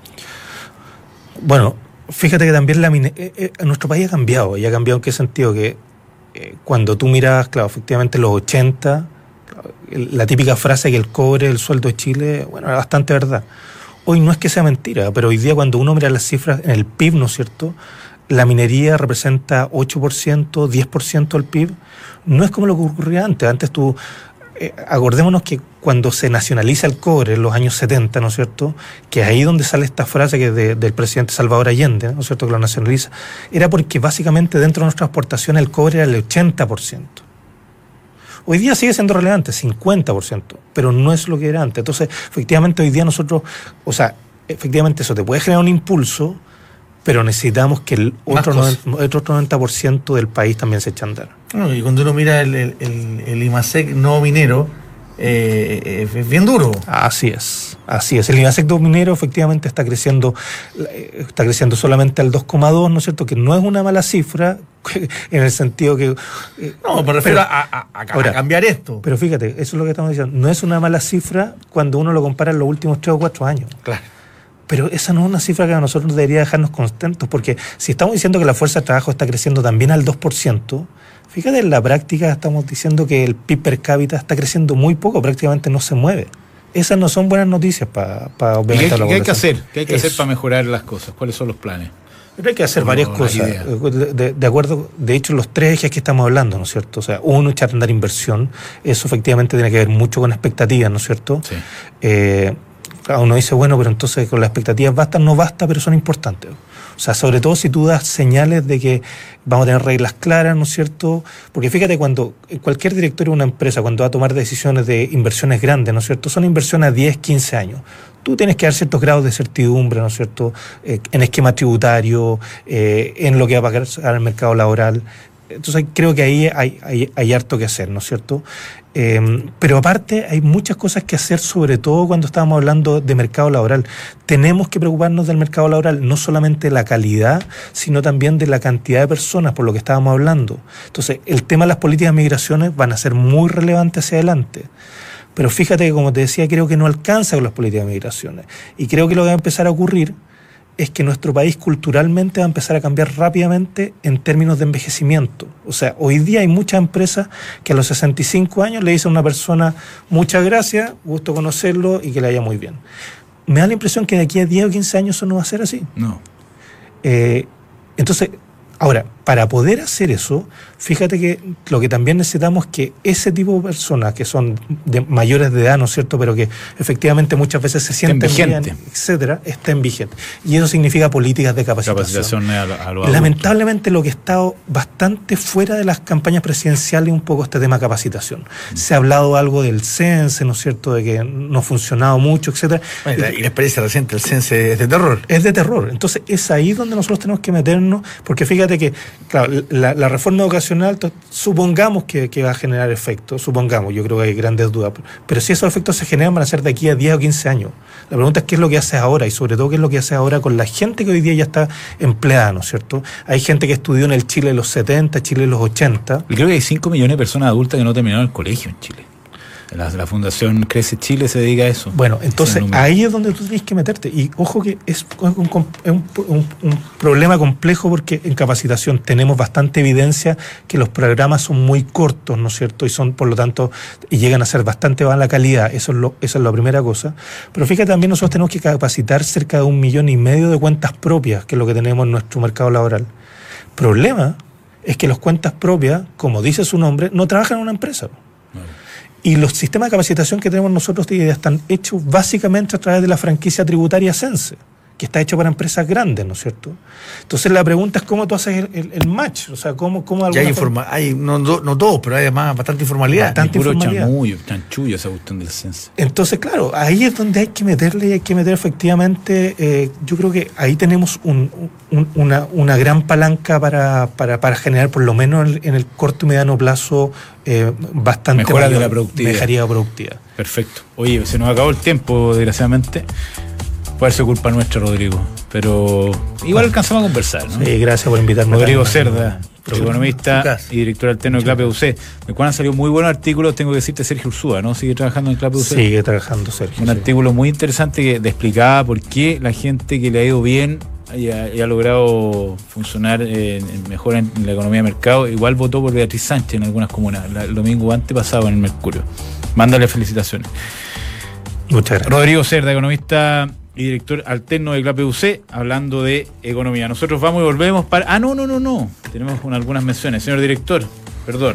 Bueno, fíjate que también nuestro país ha cambiado. ¿Y ha cambiado en qué sentido? Que cuando tú miras, claro, efectivamente los 80, la típica frase que el cobre, el sueldo de Chile, bueno, era bastante verdad. Hoy no es que sea mentira, pero hoy día cuando uno mira las cifras en el PIB, ¿no es cierto?, la minería representa 8%, 10% del PIB. No es como lo que ocurría antes. Antes tú, acordémonos que cuando se nacionaliza el cobre en los años 70, ¿no es cierto?, que es ahí donde sale esta frase que del presidente Salvador Allende, ¿no es cierto?, que lo nacionaliza, era porque básicamente dentro de nuestra exportación el cobre era el 80%. Hoy día sigue siendo relevante, 50%, pero no es lo que era antes. Entonces, efectivamente, hoy día nosotros, o sea, efectivamente eso te puede generar un impulso, pero necesitamos que el otro 90% del país también se eche a andar. Bueno, y cuando uno mira el IMASEC no minero, es bien duro. Así es. El IMASEC no minero efectivamente está creciendo solamente al 2,2, ¿no es cierto? Que no es una mala cifra, en el sentido que... no, me refiero a cambiar esto. Pero fíjate, eso es lo que estamos diciendo. No es una mala cifra cuando uno lo compara en los últimos 3 o 4 años. Claro. Pero esa no es una cifra que a nosotros debería dejarnos contentos, porque si estamos diciendo que la fuerza de trabajo está creciendo también al 2%, fíjate, en la práctica estamos diciendo que el PIB per cápita está creciendo muy poco, prácticamente no se mueve. Esas no son buenas noticias para aumentar la población. ¿Qué hay que hacer? ¿Qué hay que hacer para mejorar las cosas? ¿Cuáles son los planes? Pero hay que hacer varias cosas. De acuerdo, de hecho, los 3 ejes que estamos hablando, ¿no es cierto? O sea, uno, echar a andar inversión. Eso efectivamente tiene que ver mucho con expectativas, ¿no es cierto? Sí. Uno dice, bueno, pero entonces con las expectativas no basta, pero son importantes. O sea, sobre todo si tú das señales de que vamos a tener reglas claras, ¿no es cierto? Porque fíjate, cuando cualquier directorio de una empresa, cuando va a tomar decisiones de inversiones grandes, ¿no es cierto?, son inversiones a 10, 15 años. Tú tienes que dar ciertos grados de certidumbre, ¿no es cierto?, en esquema tributario, en lo que va a pagar al mercado laboral. Entonces creo que ahí hay harto que hacer, ¿no es cierto? Pero aparte hay muchas cosas que hacer, sobre todo cuando estábamos hablando de mercado laboral. Tenemos que preocuparnos del mercado laboral, no solamente de la calidad, sino también de la cantidad de personas, por lo que estábamos hablando. Entonces, el tema de las políticas de migraciones van a ser muy relevantes hacia adelante. Pero fíjate que, como te decía, creo que no alcanza con las políticas de migraciones. Y creo que lo que va a empezar a ocurrir es que nuestro país culturalmente va a empezar a cambiar rápidamente en términos de envejecimiento. O sea, hoy día hay muchas empresas que a los 65 años le dicen a una persona, muchas gracias, gusto conocerlo y que le vaya muy bien. Me da la impresión que de aquí a 10 o 15 años eso no va a ser así. No. Entonces, ahora, para poder hacer eso, fíjate que lo que también necesitamos es que ese tipo de personas que son de mayores de edad, ¿no es cierto?, pero que efectivamente muchas veces se sienten bien, etcétera, estén vigentes. Y eso significa políticas de capacitación. A los Lamentablemente lo que ha estado bastante fuera de las campañas presidenciales es un poco este tema de capacitación. Se ha hablado algo del CENSE, ¿no es cierto?, de que no ha funcionado mucho, etcétera. Bueno, y la experiencia reciente del CENSE es de terror. Es de terror. Entonces es ahí donde nosotros tenemos que meternos, porque fíjate que, claro, la reforma educacional, supongamos que va a generar efectos, supongamos, yo creo que hay grandes dudas, pero si esos efectos se generan van a ser de aquí a 10 o 15 años. La pregunta es qué es lo que hace ahora y sobre todo qué es lo que hace ahora con la gente que hoy día ya está empleada, ¿no es cierto? Hay gente que estudió en el Chile de los 70, Chile de los 80. Y creo que hay 5 millones de personas adultas que no terminaron el colegio en Chile. La Fundación Crece Chile se dedica a eso. Bueno, entonces ahí es donde tú tienes que meterte. Y ojo que es un problema complejo, porque en capacitación tenemos bastante evidencia que los programas son muy cortos, ¿no es cierto? Y son, por lo tanto, y llegan a ser bastante baja la calidad. Esa es la primera cosa. Pero fíjate, también nosotros tenemos que capacitar cerca de 1,5 millones de cuentas propias, que es lo que tenemos en nuestro mercado laboral. El problema es que las cuentas propias, como dice su nombre, no trabajan en una empresa. Y los sistemas de capacitación que tenemos nosotros ya están hechos básicamente a través de la franquicia tributaria CENSE, que está hecho para empresas grandes, ¿no es cierto? Entonces la pregunta es cómo tú haces el match, o sea, cómo Ya hay no todos, pero hay además bastante informalidad. Bastante puro informalidad. chanchullo esa cuestión del censo. Entonces, claro, ahí es donde hay que meterle y hay que meter efectivamente, yo creo que ahí tenemos una gran palanca para generar por lo menos en el corto y mediano plazo bastante Mejora de la productividad. mejoría productiva. Perfecto. Oye, se nos acabó el tiempo, desgraciadamente. Puede ser culpa nuestra, Rodrigo, pero igual alcanzamos a conversar, ¿no? Sí, gracias por invitarme. Rodrigo Carmen. Cerda, economista y director alterno de CLAPEUC. De cual han salido muy buenos artículos, tengo que decirte, Sergio Ursúa, ¿no? Sigue trabajando en CLAPEUC. Sigue trabajando, Sergio. Un artículo muy interesante que explicaba por qué la gente que le ha ido bien y ha logrado funcionar mejor en la economía de mercado, igual votó por Beatriz Sánchez en algunas comunas, el domingo antepasado en el Mercurio. Mándale felicitaciones. Muchas gracias. Rodrigo Cerda, economista y director alterno de CLAPEUC, hablando de economía. Nosotros vamos y volvemos para... no. Tenemos algunas menciones. Señor director, perdón.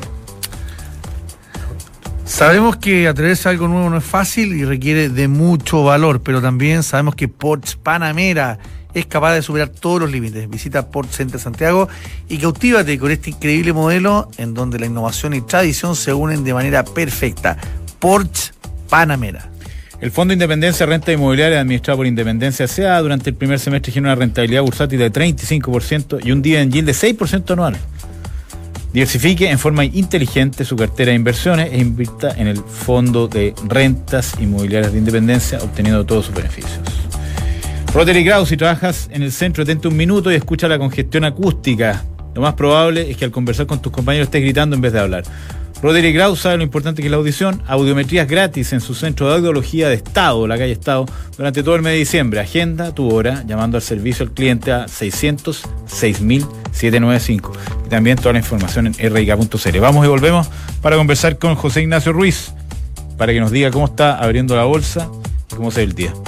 Sabemos que atreverse a algo nuevo no es fácil y requiere de mucho valor, pero también sabemos que Ports Panamera es capaz de superar todos los límites. Visita Port Center Santiago y cautívate con este increíble modelo en donde la innovación y tradición se unen de manera perfecta. Ports Panamera. El Fondo Independencia Renta Inmobiliaria, administrado por Independencia S.A., durante el primer semestre generó una rentabilidad bursátil de 35% y un dividend yield de 6% anual. Diversifique en forma inteligente su cartera de inversiones e invierta en el Fondo de Rentas Inmobiliarias de Independencia, obteniendo todos sus beneficios. Rotary Crowd, si trabajas en el centro, detente un minuto y escucha la congestión acústica. Lo más probable es que al conversar con tus compañeros estés gritando en vez de hablar. Rotary Crowd sabe lo importante que es la audición. Audiometrías gratis en su centro de audiología de Estado, la calle Estado, durante todo el mes de diciembre. Agenda tu hora llamando al servicio al cliente a 600-6000-795. Y también toda la información en rik.cl. Vamos y volvemos para conversar con José Ignacio Ruiz, para que nos diga cómo está abriendo la bolsa y cómo se ve el día.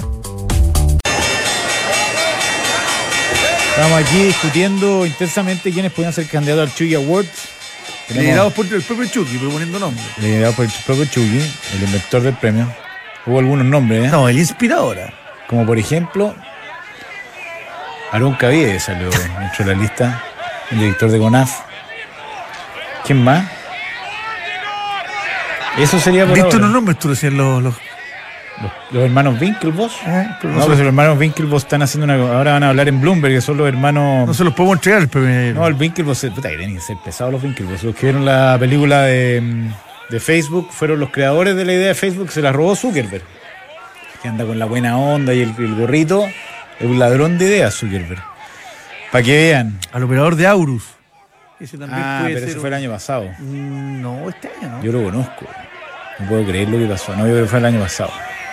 Estamos aquí discutiendo intensamente quiénes podían ser candidatos al Chucky Awards. Liderados por el propio Chucky, proponiendo nombres. Liderado por el propio Chucky, el inventor del premio. Hubo algunos nombres, ¿eh? No, el inspiradora. Como por ejemplo, Aarón Caviedes salió dentro de la lista, el director de CONAF. ¿Quién más? Eso sería por ¿Viste ahora. unos nombres? Tú decías los hermanos Winklevoss. pero No, pues los hermanos Winklevoss están haciendo ahora van a hablar en Bloomberg, que son los hermanos... no se los podemos entregar el premio. No, el Winklevoss, puta, que tienen que ser pesados los Winklevoss. Los que vieron la película de Facebook fueron los creadores de la idea de Facebook, se la robó Zuckerberg. Que anda con la buena onda y el gorrito, es un ladrón de ideas Zuckerberg. Para que vean. Al operador de Aurus. Ese también puede pero ser eso fue el año pasado. No, este año, ¿no? Yo lo conozco. No puedo creer lo que pasó. No, yo creo que fue el año pasado.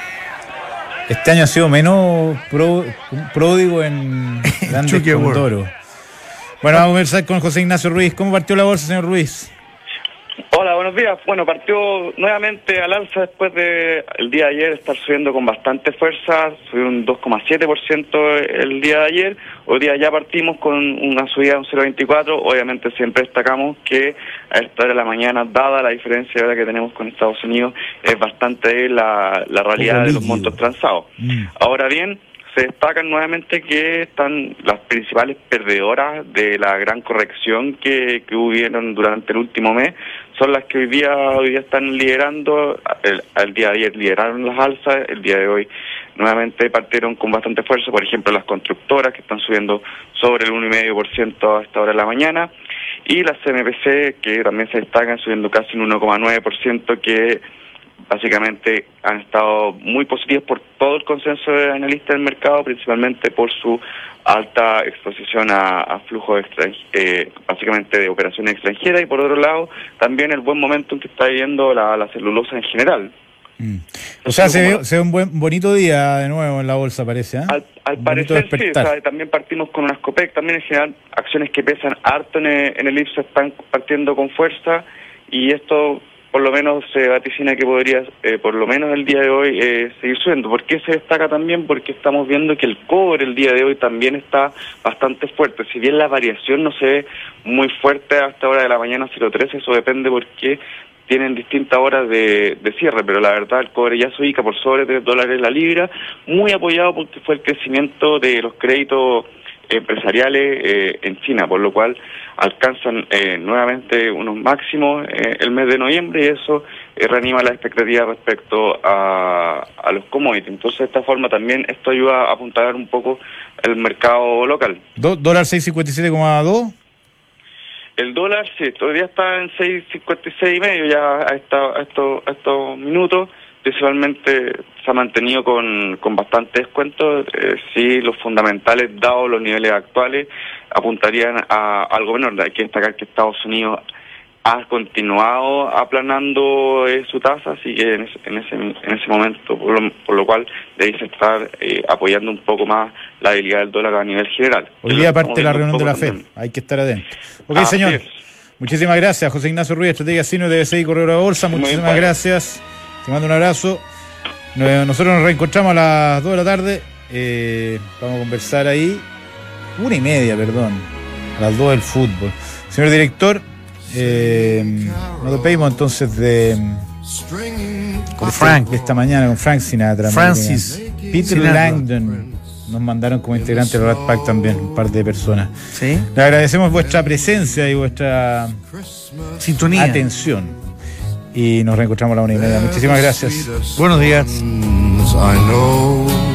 Este año ha sido menos pródigo en grandes condoros. Bueno, vamos a conversar con José Ignacio Ruiz. ¿Cómo partió la bolsa, señor Ruiz? Hola, buenos días. Bueno, partió nuevamente al alza después de el día de ayer estar subiendo con bastante fuerza, subió un 2,7% el día de ayer. Hoy día ya partimos con una subida de un 0,24. Obviamente siempre destacamos que a esta hora de la mañana, dada la diferencia ahora que tenemos con Estados Unidos, es bastante la realidad de los montos transados. Ahora bien, se destacan nuevamente que están las principales perdedoras de la gran corrección que hubieron durante el último mes, son las que hoy día están liderando. El día de ayer lideraron las alzas, el día de hoy nuevamente partieron con bastante fuerza, por ejemplo las constructoras que están subiendo sobre el 1,5% a esta hora de la mañana, y las CMPC que también se destacan subiendo casi un 1,9%, que básicamente han estado muy positivos por todo el consenso de analistas del mercado, principalmente por su alta exposición a flujos básicamente de operaciones extranjeras, y por otro lado también el buen momento en que está viviendo la celulosa en general. O sea, se ve un bonito día de nuevo en la bolsa, parece, ¿eh? Al parecer sí, o sea, también partimos con unas COPEC, también en general acciones que pesan harto en el IPSA están partiendo con fuerza, y esto por lo menos se vaticina que podría, por lo menos el día de hoy, seguir subiendo. ¿Por qué se destaca también? Porque estamos viendo que el cobre el día de hoy también está bastante fuerte. Si bien la variación no se ve muy fuerte hasta hora de la mañana 0.13, eso depende porque tienen distintas horas de cierre, pero la verdad el cobre ya se ubica por sobre $3 la libra, muy apoyado porque fue el crecimiento de los créditos empresariales en China, por lo cual alcanzan nuevamente unos máximos el mes de noviembre, y eso reanima la expectativa respecto a los commodities. Entonces, de esta forma también esto ayuda a apuntalar un poco el mercado local. ¿Dólar 6.57,2? El dólar, sí, todavía está en 6.56 y medio ya a estos minutos. Principalmente se ha mantenido con bastante descuento. Sí, los fundamentales, dados los niveles actuales, apuntarían a algo menor. Hay que destacar que Estados Unidos ha continuado aplanando su tasa, así que en ese momento, por lo cual debe estar apoyando un poco más la debilidad del dólar a nivel general. Hoy día parte la reunión de la FED, hay que estar adentro. Ok, señor. Muchísimas gracias, José Ignacio Ruiz, Estrategia Sino de BCI Corredor de Bolsa. Muchísimas gracias. Te mando un abrazo. Nosotros nos reencontramos a las 2 de la tarde. Vamos a conversar ahí. 1:30, perdón. A las 2 del fútbol. Señor director, nos despedimos entonces con Frank. De esta mañana, con Frank Sinatra. Francis. Peter Sinatra. Langdon. Nos mandaron como integrante del Rat Pack también, un par de personas. ¿Sí? Le agradecemos vuestra presencia y vuestra Sintonía. atención. Y nos reencontramos a la 1:30. Muchísimas gracias. Buenos días. I know